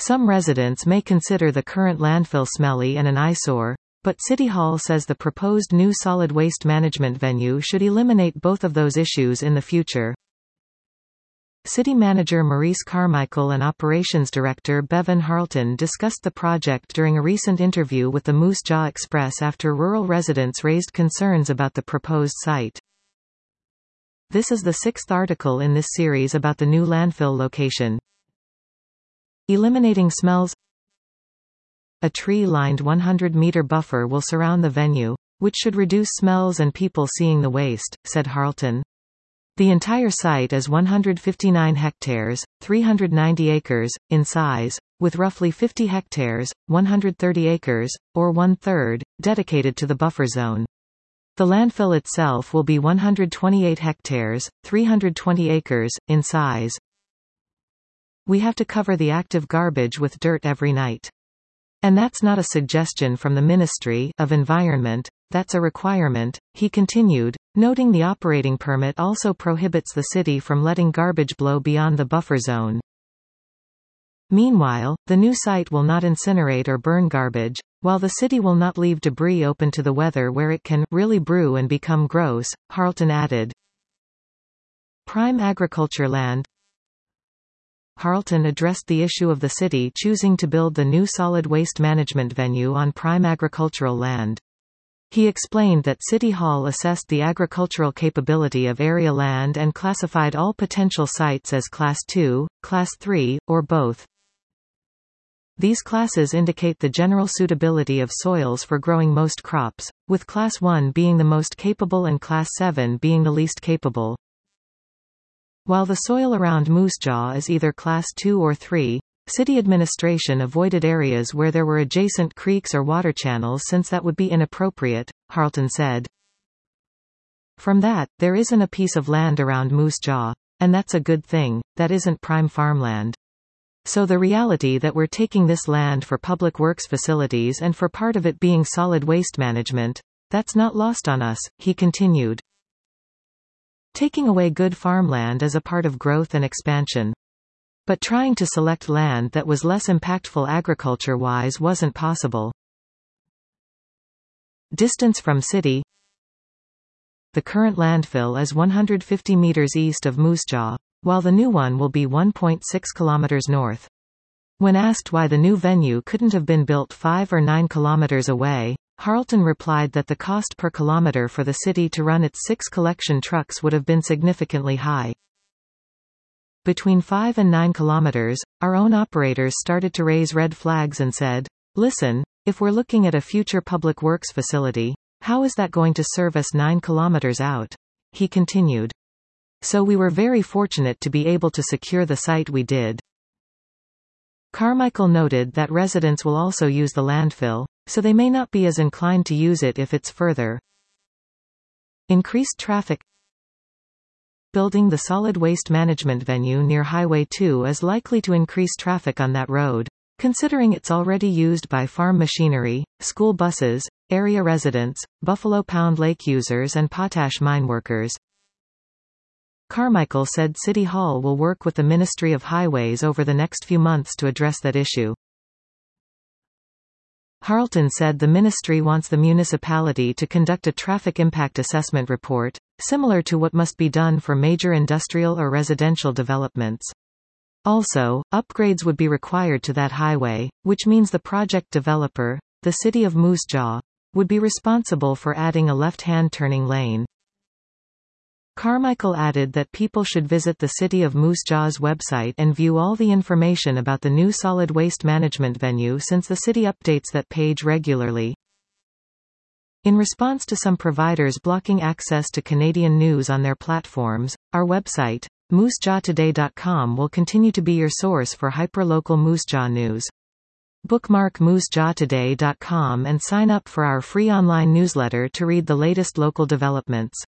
Some residents may consider the current landfill smelly and an eyesore, but City Hall says the proposed new solid waste management venue should eliminate both of those issues in the future. City Manager Maurice Carmichael and Operations Director Bevan Harleton discussed the project during a recent interview with the Moose Jaw Express after rural residents raised concerns about the proposed site. This is the sixth article in this series about the new landfill location. Eliminating smells. A tree-lined 100-meter buffer will surround the venue, which should reduce smells and people seeing the waste, said Harleton. The entire site is 159 hectares, 390 acres, in size, with roughly 50 hectares, 130 acres, or one-third, dedicated to the buffer zone. The landfill itself will be 128 hectares, 320 acres, in size. We have to cover the active garbage with dirt every night. And that's not a suggestion from the Ministry of Environment, that's a requirement, he continued, noting the operating permit also prohibits the city from letting garbage blow beyond the buffer zone. Meanwhile, the new site will not incinerate or burn garbage, while the city will not leave debris open to the weather where it can really brew and become gross, Harleton added. Prime agriculture land. Harleton addressed the issue of the city choosing to build the new solid waste management venue on prime agricultural land. He explained that City Hall assessed the agricultural capability of area land and classified all potential sites as Class 2, Class 3, or both. These classes indicate the general suitability of soils for growing most crops, with Class 1 being the most capable and Class 7 being the least capable. While the soil around Moose Jaw is either Class 2 or 3, city administration avoided areas where there were adjacent creeks or water channels since that would be inappropriate, Harleton said. From that, there isn't a piece of land around Moose Jaw. And that's a good thing, that isn't prime farmland. So the reality that we're taking this land for public works facilities and for part of it being solid waste management, that's not lost on us, he continued. Taking away good farmland is a part of growth and expansion. But trying to select land that was less impactful agriculture-wise wasn't possible. Distance from city. The current landfill is 150 meters east of Moose Jaw, while the new one will be 1.6 kilometers north. When asked why the new venue couldn't have been built 5 or 9 kilometers away, Harleton replied that the cost per kilometer for the city to run its 6 collection trucks would have been significantly high. Between 5 and 9 kilometers, our own operators started to raise red flags and said, "Listen, if we're looking at a future public works facility, how is that going to serve us 9 kilometers out?" he continued. So we were very fortunate to be able to secure the site we did. Carmichael noted that residents will also use the landfill, so they may not be as inclined to use it if it's further. Increased traffic. Building the solid waste management venue near Highway 2 is likely to increase traffic on that road, considering it's already used by farm machinery, school buses, area residents, Buffalo Pound Lake users and potash mine workers. Carmichael said City Hall will work with the Ministry of Highways over the next few months to address that issue. Harleton said the ministry wants the municipality to conduct a traffic impact assessment report, similar to what must be done for major industrial or residential developments. Also, upgrades would be required to that highway, which means the project developer, the city of Moose Jaw, would be responsible for adding a left-hand turning lane. Carmichael added that people should visit the City of Moose Jaw's website and view all the information about the new solid waste management venue since the city updates that page regularly. In response to some providers blocking access to Canadian news on their platforms, our website, moosejawtoday.com, will continue to be your source for hyperlocal Moose Jaw news. Bookmark moosejawtoday.com and sign up for our free online newsletter to read the latest local developments.